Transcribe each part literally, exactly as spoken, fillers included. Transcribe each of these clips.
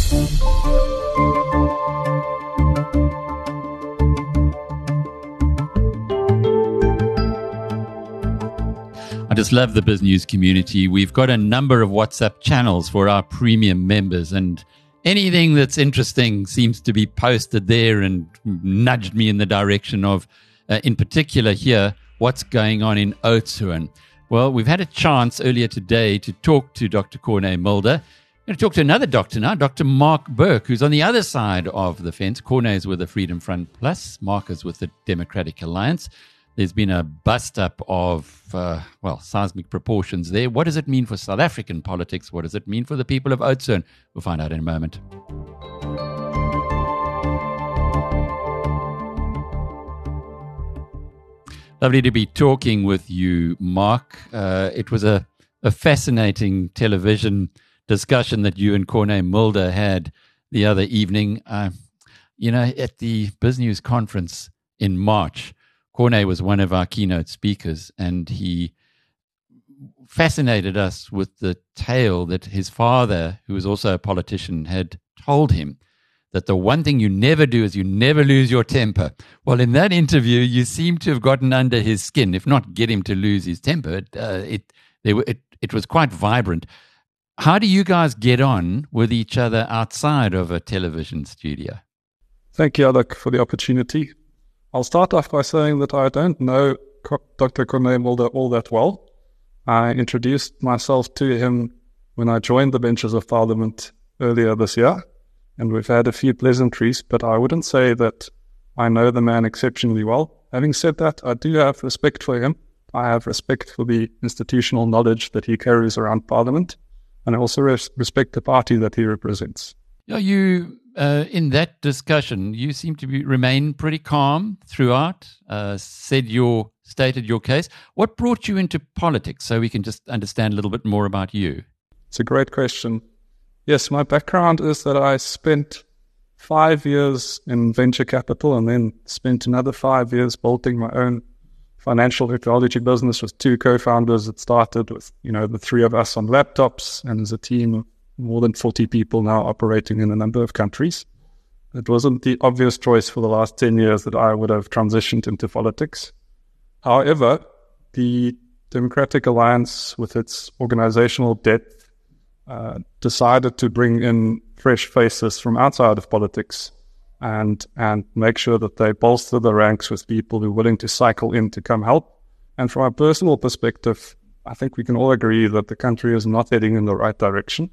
I just love the BizNews community. We've got a number of WhatsApp channels for our premium members, and anything that's interesting seems to be posted there and nudged me in the direction of, uh, in particular here, what's going on in Oudtshoorn. Well, we've had a chance earlier today to talk to Doctor Corné Mulder. I'm going to talk to another doctor now, Doctor Mark Burke, who's on the other side of the fence. Corné is with the Freedom Front Plus, Mark is with the Democratic Alliance. There's been a bust-up of, uh, well, seismic proportions there. What does it mean for South African politics? What does it mean for the people of Oudtshoorn? We'll find out in a moment. Lovely to be talking with you, Mark. Uh, it was a, a fascinating television discussion that you and Corné Mulder had the other evening. Uh, you know, at the BizNews conference in March, Corné was one of our keynote speakers, and he fascinated us with the tale that his father, who was also a politician, had told him, that the one thing you never do is you never lose your temper. Well, in that interview, you seem to have gotten under his skin, if not get him to lose his temper. It, uh, it, they were, it, it was quite vibrant. How do you guys get on with each other outside of a television studio? Thank you, Alec, for the opportunity. I'll start off by saying that I don't know Doctor Corné Mulder all that well. I introduced myself to him when I joined the benches of Parliament earlier this year, and we've had a few pleasantries, but I wouldn't say that I know the man exceptionally well. Having said that, I do have respect for him. I have respect for the institutional knowledge that he carries around Parliament, and I also res- respect the party that he represents. Are you... Uh, in that discussion, you seem to be, remain pretty calm throughout, uh, said your, stated your case. What brought you into politics, so we can just understand a little bit more about you? It's a great question. Yes, my background is that I spent five years in venture capital and then spent another five years building my own financial technology business with two co-founders. It started with, you know, the three of us on laptops, and as a team of more than forty people now operating in a number of countries. It wasn't the obvious choice for the last ten years that I would have transitioned into politics. However, the Democratic Alliance, with its organizational depth, uh, decided to bring in fresh faces from outside of politics and and make sure that they bolster the ranks with people who are willing to cycle in to come help. And from a personal perspective, I think we can all agree that the country is not heading in the right direction.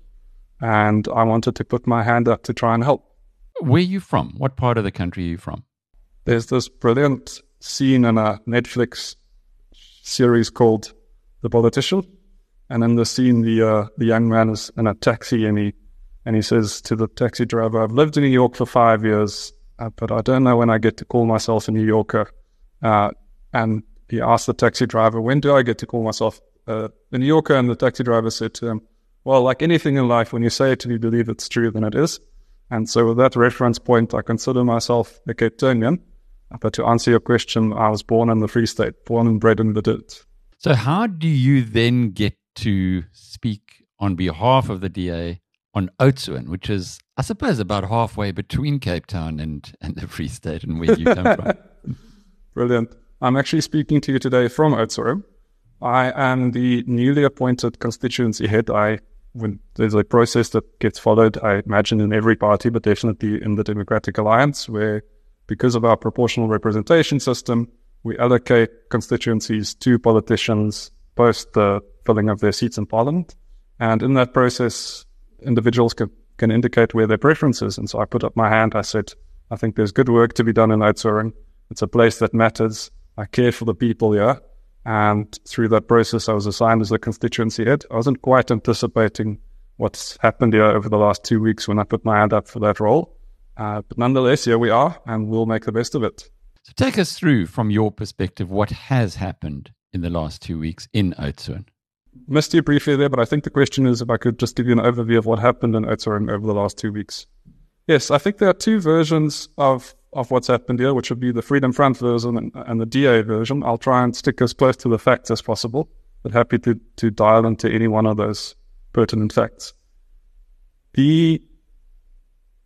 And I wanted to put my hand up to try and help. Where are you from? What part of the country are you from? There's this brilliant scene in a Netflix series called The Politician. And in the scene, the uh, the young man is in a taxi, and he, and he says to the taxi driver, I've lived in New York for five years, uh, but I don't know when I get to call myself a New Yorker. Uh, and he asked the taxi driver, when do I get to call myself uh, a New Yorker? And the taxi driver said to him, well, like anything in life, when you say it and you believe it's true, then it is. And so with that reference point, I consider myself a Cape Townian. But to answer your question, I was born in the Free State, born and bred in the dirt. So how do you then get to speak on behalf of the D A on Oudtshoorn, which is, I suppose, about halfway between Cape Town and, and the Free State and where you come from? Brilliant. I'm actually speaking to you today from Oudtshoorn. I am the newly appointed constituency head. I When there's a process that gets followed, I imagine in every party, but definitely in the Democratic Alliance, where because of our proportional representation system, we allocate constituencies to politicians post the filling of their seats in Parliament. And in that process, individuals can, can indicate where their preference is. And so I put up my hand. I said, I think there's good work to be done in Oudtshoorn. It's a place that matters. I care for the people here. And through that process, I was assigned as the constituency head. I wasn't quite anticipating what's happened here over the last two weeks when I put my hand up for that role. Uh, but nonetheless, here we are, and we'll make the best of it. So take us through, from your perspective, what has happened in the last two weeks in Oudtshoorn. Missed you briefly there, but I think the question is if I could just give you an overview of what happened in Oudtshoorn over the last two weeks. Yes, I think there are two versions of of what's happened here, which would be the Freedom Front version and, and the D A version. I'll try and stick as close to the facts as possible, but happy to, to dial into any one of those pertinent facts. The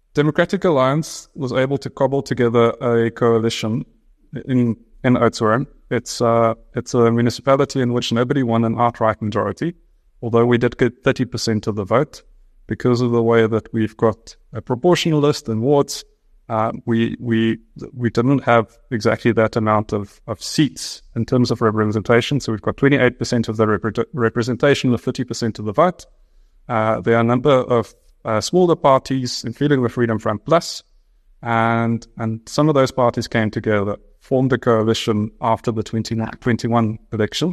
Democratic Alliance was able to cobble together a coalition in in Oudtshoorn. It's uh, it's a municipality in which nobody won an outright majority, although we did get thirty percent of the vote. Because of the way that we've got a proportional list in wards, uh, we we we didn't have exactly that amount of, of seats in terms of representation. So we've got twenty-eight percent of the rep- representation with thirty percent of the vote. Uh, there are a number of uh, smaller parties, including the Freedom Front Plus, and and some of those parties came together, formed a coalition after the twenty twenty-one election,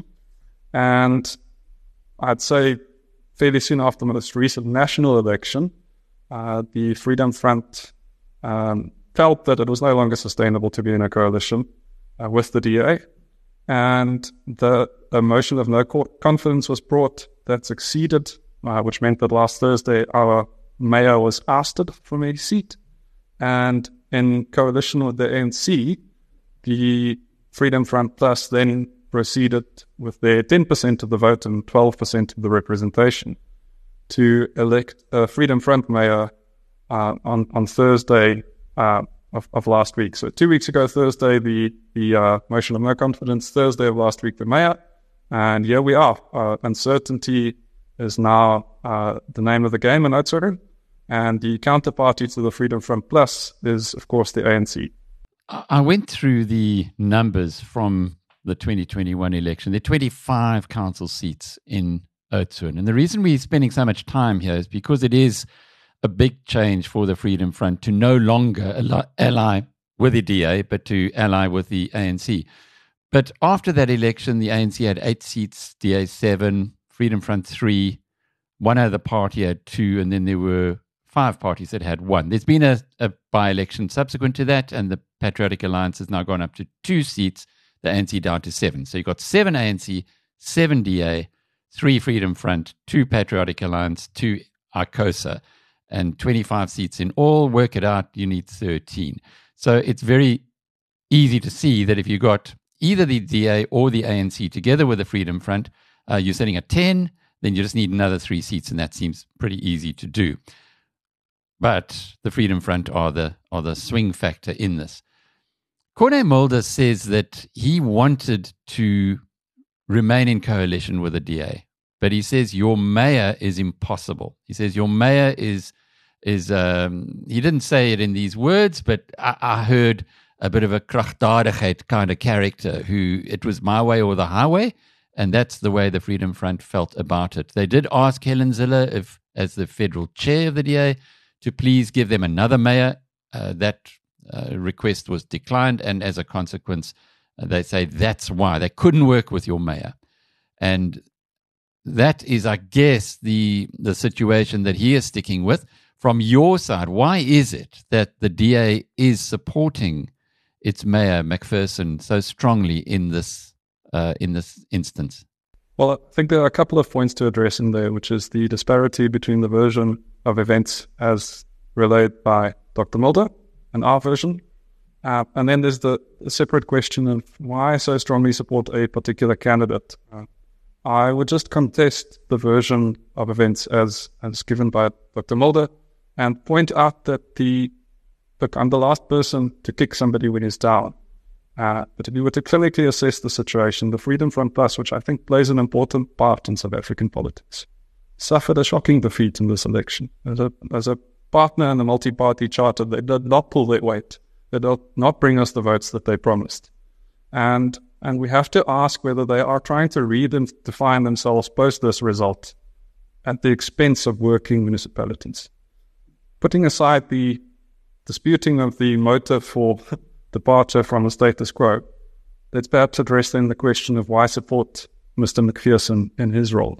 and I'd say fairly soon after the most recent national election, uh, the Freedom Front um, felt that it was no longer sustainable to be in a coalition uh, with the D A, and the a motion of no confidence was brought that succeeded, uh, which meant that last Thursday our mayor was ousted from a seat, and in coalition with the A N C, the Freedom Front Plus then proceeded with their ten percent of the vote and twelve percent of the representation to elect a Freedom Front mayor uh, on, on Thursday uh, of, of last week. So two weeks ago, Thursday, the, the uh, motion of no confidence, Thursday of last week, the mayor. And here we are. Uh, uncertainty is now uh, the name of the game in Oudtshoorn. And the counterparty to the Freedom Front Plus is, of course, the A N C. I went through the numbers from the twenty twenty-one election. There are twenty-five council seats in Oudtshoorn. And the reason we're spending so much time here is because it is a big change for the Freedom Front to no longer ally with the D A, but to ally with the A N C. But after that election, the A N C had eight seats, D A seven, Freedom Front three, one other party had two, and then there were five parties that had one. There's been a, a by-election subsequent to that, and the Patriotic Alliance has now gone up to two seats, the A N C down to seven. So you've got seven A N C, seven D A, three Freedom Front, two Patriotic Alliance, two ICOSA, and twenty-five seats in all. Work it out, you need thirteen. So it's very easy to see that if you got either the D A or the A N C together with the Freedom Front, uh, you're sitting at ten, then you just need another three seats, and that seems pretty easy to do. But the Freedom Front are the are the swing factor in this. Corné Mulder says that he wanted to remain in coalition with the D A, but he says your mayor is impossible. He says your mayor is, is um, he didn't say it in these words, but I, I heard a bit of a kragtadigheid kind of character who it was my way or the highway, and that's the way the Freedom Front felt about it. They did ask Helen Zille, if, as the federal chair of the D A, to please give them another mayor. Uh, that uh, request was declined, and as a consequence, uh, they say that's why they couldn't work with your mayor. And that is, I guess, the the situation that he is sticking with. From your side, why is it that the D A is supporting its mayor, McPherson, so strongly in this uh, in this instance? Well, I think there are a couple of points to address in there, which is the disparity between the version of events as relayed by Doctor Mulder and our version. Uh, and then there's the, the separate question of why I so strongly support a particular candidate. Uh, I would just contest the version of events as, as given by Doctor Mulder and point out that the, look, I'm the last person to kick somebody when he's down. Uh, but if you were to clinically assess the situation, the Freedom Front Plus, which I think plays an important part in South African politics, suffered a shocking defeat in this election. As a, as a partner in the multi-party charter, they did not pull their weight. They did not bring us the votes that they promised. And and we have to ask whether they are trying to redefine themselves post this result at the expense of working municipalities. Putting aside the disputing of the motive for departure from the status quo, let's perhaps address then the question of why support Mister McPherson in his role.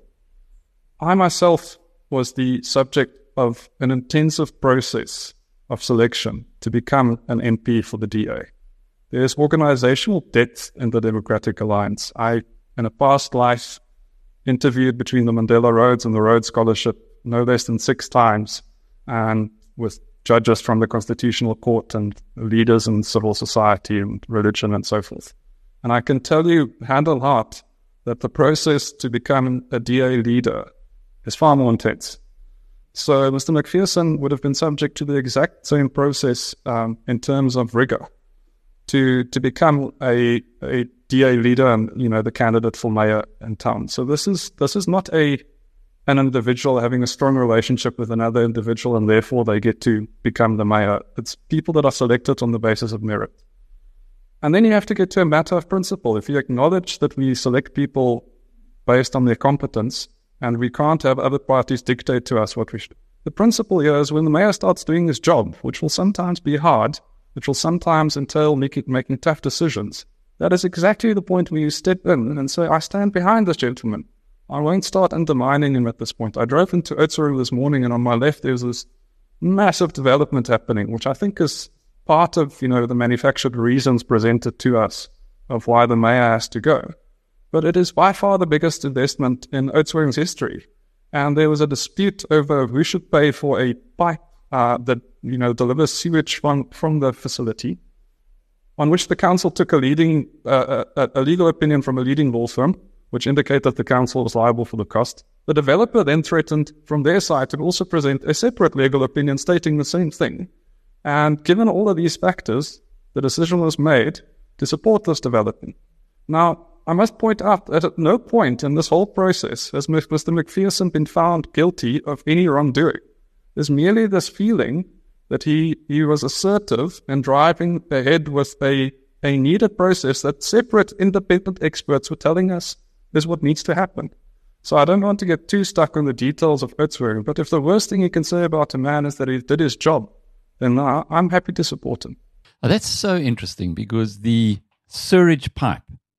I myself was the subject of an intensive process of selection to become an M P for the D A. There's organizational depth in the Democratic Alliance. I, in a past life, interviewed between the Mandela Rhodes and the Rhodes Scholarship no less than six times, and with judges from the Constitutional Court and leaders in civil society and religion and so forth. And I can tell you hand on heart that the process to become a D A leader is far more intense. So Mister McPherson would have been subject to the exact same process um, in terms of rigor to to become a, a D A leader and, you know, the candidate for mayor in town. So this is this is not a an individual having a strong relationship with another individual and therefore they get to become the mayor. It's people that are selected on the basis of merit. And then you have to get to a matter of principle. If you acknowledge that we select people based on their competence and we can't have other parties dictate to us what we should. The principle here is when the mayor starts doing his job, which will sometimes be hard, which will sometimes entail making, making tough decisions, that is exactly the point where you step in and say, I stand behind this gentleman. I won't start undermining him at this point. I drove into Oudtshoorn this morning and on my left there's this massive development happening, which I think is part of, you know, the manufactured reasons presented to us of why the mayor has to go. But it is by far the biggest investment in Oudtshoorn's history. And there was a dispute over who should pay for a pipe uh, that, you know, delivers sewage from, from the facility, on which the council took a leading, uh, a, a legal opinion from a leading law firm, which indicated that the council was liable for the cost. The developer then threatened from their side to also present a separate legal opinion stating the same thing. And given all of these factors, the decision was made to support this development. Now, I must point out that at no point in this whole process has Mister McPherson been found guilty of any wrongdoing. There's merely this feeling that he, he was assertive and driving ahead with a, a needed process that separate independent experts were telling us is what needs to happen. So I don't want to get too stuck on the details of Oudtshoorn, but if the worst thing you can say about a man is that he did his job, then uh, I'm happy to support him. Oh, that's so interesting because the sewage pipe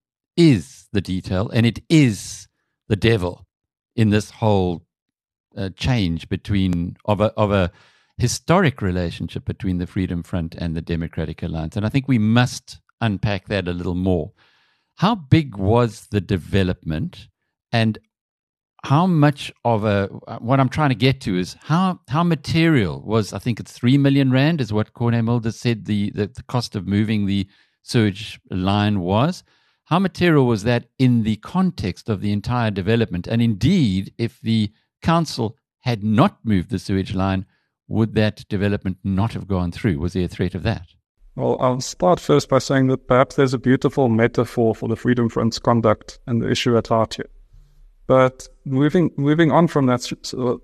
is the detail and it is the devil in this whole uh, change between of a, of a historic relationship between the Freedom Front and the Democratic Alliance. And I think we must unpack that a little more. How big was the development and how much of a, what I'm trying to get to is how, how material was, I think it's three million rand is what Corné Mulder said the, the, the cost of moving the sewage line was. How material was that in the context of the entire development? And indeed, if the council had not moved the sewage line, would that development not have gone through? Was there a threat of that? Well, I'll start first by saying that perhaps there's a beautiful metaphor for the Freedom Front's conduct and the issue at heart here. But moving moving on from that uh,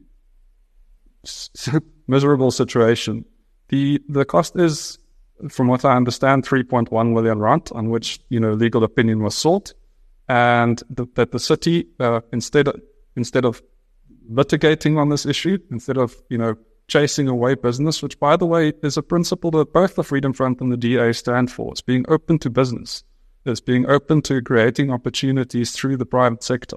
miserable situation, the the cost is, from what I understand, three point one million rand, on which, you know, legal opinion was sought, and the, that the city uh, instead of, instead of litigating on this issue, instead of, you know, chasing away business, which, by the way, is a principle that both the Freedom Front and the D A stand for. It's being open to business. It's being open to creating opportunities through the private sector.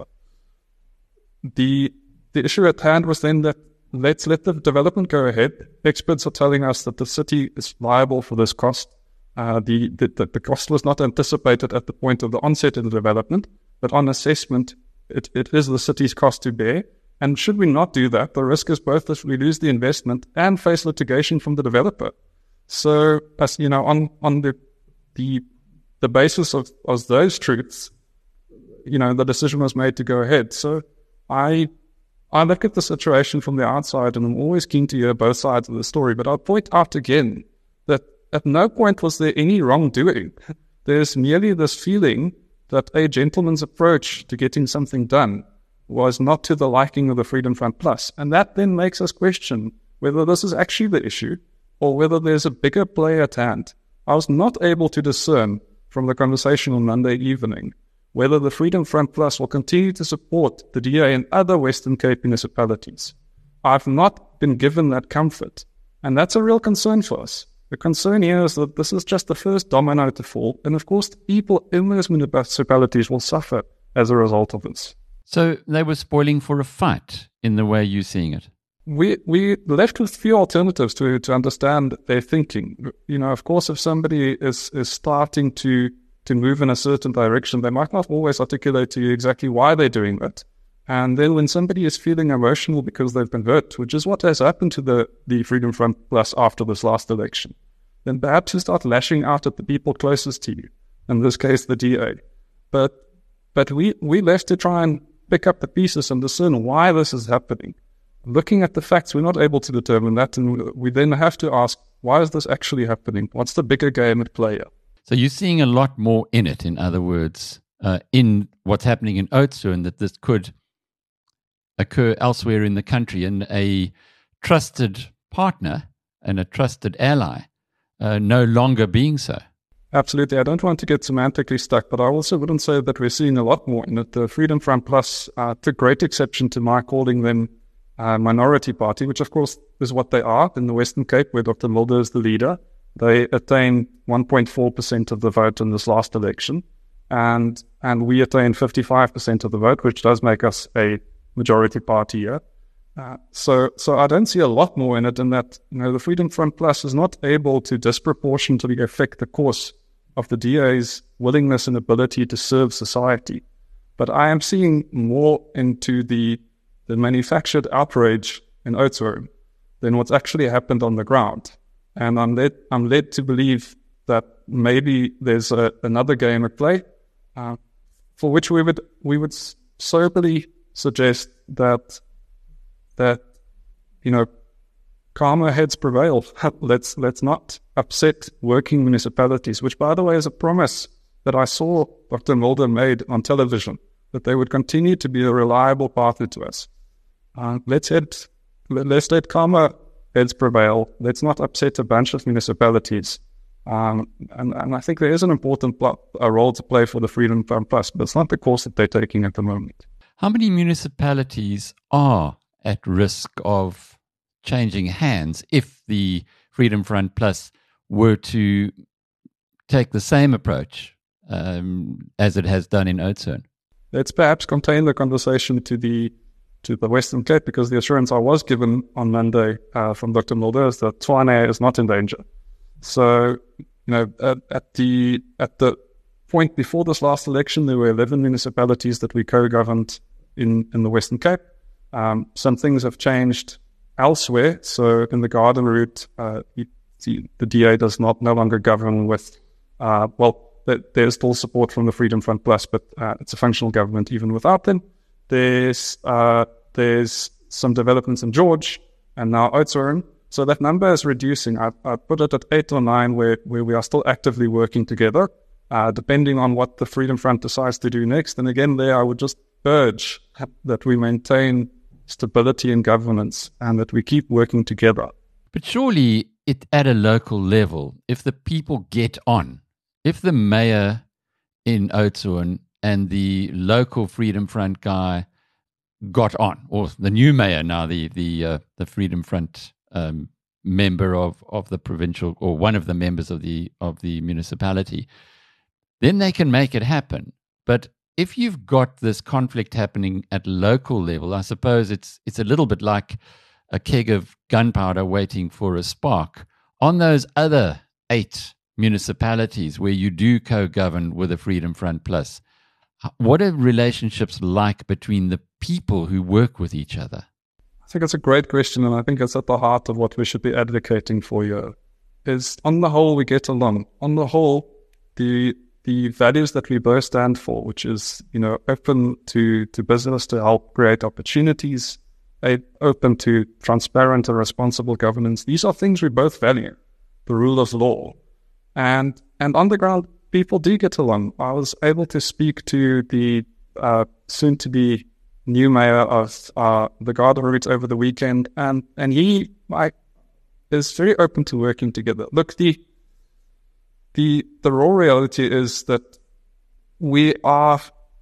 The the issue at hand was then that let's let the development go ahead. Experts are telling us that the city is liable for this cost. Uh, the, the, the cost was not anticipated at the point of the onset of the development, but on assessment, it, it is the city's cost to bear. And should we not do that, the risk is both that we lose the investment and face litigation from the developer. So, as you know, on on the the the basis of, of those truths, you know, the decision was made to go ahead. So, I I look at the situation from the outside, and I'm always keen to hear both sides of the story. But I'll point out again that at no point was there any wrongdoing. There's merely this feeling that a gentleman's approach to getting something done was not to the liking of the Freedom Front Plus. And that then makes us question whether this is actually the issue or whether there's a bigger play at hand. I was not able to discern from the conversation on Monday evening whether the Freedom Front Plus will continue to support the D A and other Western Cape municipalities. I've not been given that comfort. And that's a real concern for us. The concern here is that this is just the first domino to fall. And of course, the people in those municipalities will suffer as a result of this. So they were spoiling for a fight in the way you're seeing it. We we left with few alternatives to, to understand their thinking. You know, of course, if somebody is, is starting to, to move in a certain direction, they might not always articulate to you exactly why they're doing that. And then when somebody is feeling emotional because they've been hurt, which is what has happened to the, the Freedom Front Plus after this last election, then perhaps you start lashing out at the people closest to you, in this case, the D A. But but we, we left to try and pick up the pieces and discern why this is happening. looking at the facts, we're not able to determine that. And we then have to ask, why is this actually happening? What's the bigger game at play here? So you're seeing a lot more in it, in other words, uh, in what's happening in Oudtshoorn, that this could occur elsewhere in the country, and a trusted partner and a trusted ally uh, no longer being so. Absolutely. I don't want to get semantically stuck, but I also wouldn't say that we're seeing a lot more in it. The Freedom Front Plus uh, took great exception to my calling them a minority party, which of course is what they are in the Western Cape, where Doctor Mulder is the leader. They attained one point four percent of the vote in this last election, and and we attained fifty-five percent of the vote, which does make us a majority party here. Uh, so so I don't see a lot more in it, in that, you know, the Freedom Front Plus is not able to disproportionately affect the course of the D A's willingness and ability to serve society. But I am seeing more into the the manufactured outrage in Oudtshoorn than what's actually happened on the ground. And I'm led, I'm led to believe that maybe there's a, another game at play, uh, for which we would we would soberly suggest that that you know calmer heads prevail. let's let's not upset working municipalities, which, by the way, is a promise that I saw Doctor Mulder made on television, that they would continue to be a reliable partner to us. Uh, let's head, let's let calmer heads prevail. Let's not upset a bunch of municipalities. Um, and, and I think there is an important pl- a role to play for the Freedom Front Plus, but it's not the course that they're taking at the moment. How many municipalities are at risk of changing hands if the Freedom Front Plus were to take the same approach um, as it has done in Oudtshoorn? Let's perhaps contain the conversation to the to the Western Cape, because the assurance I was given on Monday uh, from Doctor Mulder is that Tshwane is not in danger. So, you know, at, at the at the point before this last election, there were eleven municipalities that we co-governed in, in the Western Cape. Um, some things have changed elsewhere. So in the Garden Route, uh, the, the D A does not no longer govern with, uh, well, there's still support from the Freedom Front Plus, but uh, it's a functional government even without them. There's uh, there's some developments in George and now Oudtshoorn. So that number is reducing. I, I put it at eight or nine where, where we are still actively working together, uh, depending on what the Freedom Front decides to do next. And again, there I would just urge that we maintain stability in governance and that we keep working together. But surely it at a local level, if the people get on, if the mayor in Oudtshoorn and the local Freedom Front guy got on, or the new mayor now, the the uh, the Freedom Front um, member of, of the provincial, or one of the members of the of the municipality, then they can make it happen. But if you've got this conflict happening at local level, I suppose it's it's a little bit like a keg of gunpowder waiting for a spark. On those other eight municipalities where you do co-govern with the Freedom Front Plus, what are relationships like between the people who work with each other? I think it's a great question, and I think it's at the heart of what we should be advocating for here. Is on the whole, we get along. On the whole, the the values that we both stand for, which is, you know, open to, to business to help create opportunities, open to transparent and responsible governance, these are things we both value. The rule of law. And and on the ground, people do get along. I was able to speak to the uh, soon-to-be new mayor of uh, the Garden Route over the weekend, and, and he like, is very open to working together. Look, the, the, the raw reality is that we are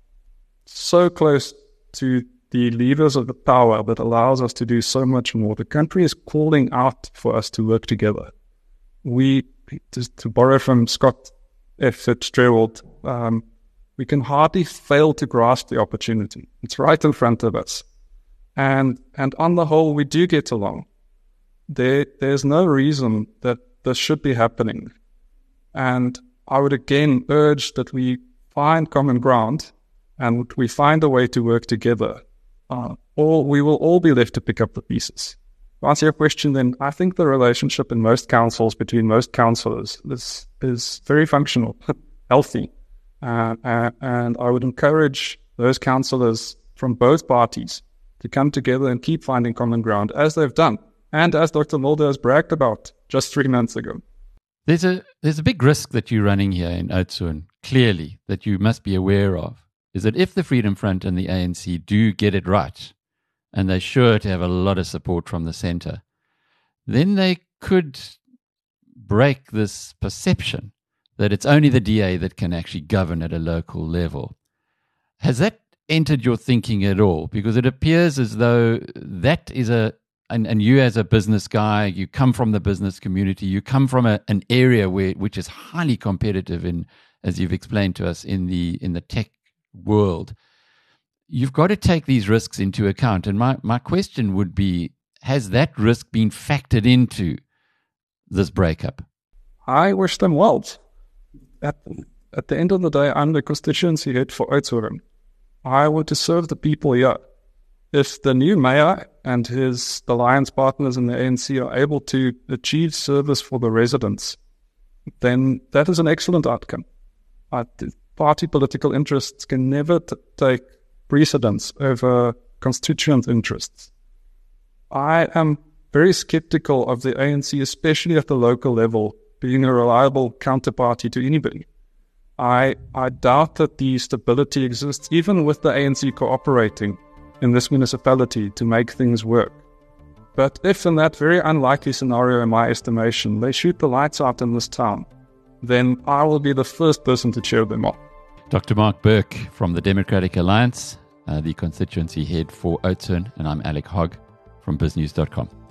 so close to the levers of the power that allows us to do so much more. The country is calling out for us to work together. We, to, to borrow from Scott F. Fitzgerald, um, we can hardly fail to grasp the opportunity. It's right in front of us. And and on the whole, we do get along. There There's no reason that this should be happening. And I would again urge that we find common ground and we find a way to work together. Uh, or we will all be left to pick up the pieces. To answer your question, then, I think the relationship in most councils between most councillors is, is very functional, healthy. Uh, uh, and I would encourage those councillors from both parties to come together and keep finding common ground, as they've done, and as Doctor Mulder has bragged about just three months ago. There's a there's a big risk that you're running here in Oudtshoorn, clearly, that you must be aware of, is that if the Freedom Front and the A N C do get it right, and they're sure to have a lot of support from the centre, then they could break this perception that it's only the D A that can actually govern at a local level. Has that entered your thinking at all? Because it appears as though that is a, and, and you as a business guy, you come from the business community, you come from a, an area where which is highly competitive in, as you've explained to us, in the in the tech world. You've got to take these risks into account. And my, my question would be, has that risk been factored into this breakup? I wish them well. At, at the end of the day, I'm the constituency head for Oudtshoorn. I want to serve the people here. If the new mayor and his alliance partners in the A N C are able to achieve service for the residents, then that is an excellent outcome. Uh, party political interests can never t- take precedence over constituent interests. I am very skeptical of the A N C, especially at the local level, being a reliable counterparty to anybody. I I doubt that the stability exists, even with the A N C cooperating in this municipality to make things work. But if in that very unlikely scenario, in my estimation, they shoot the lights out in this town, then I will be the first person to cheer them on. Doctor Mark Burke from the Democratic Alliance, uh, the constituency head for Oudtshoorn, and I'm Alec Hogg from biznews dot com.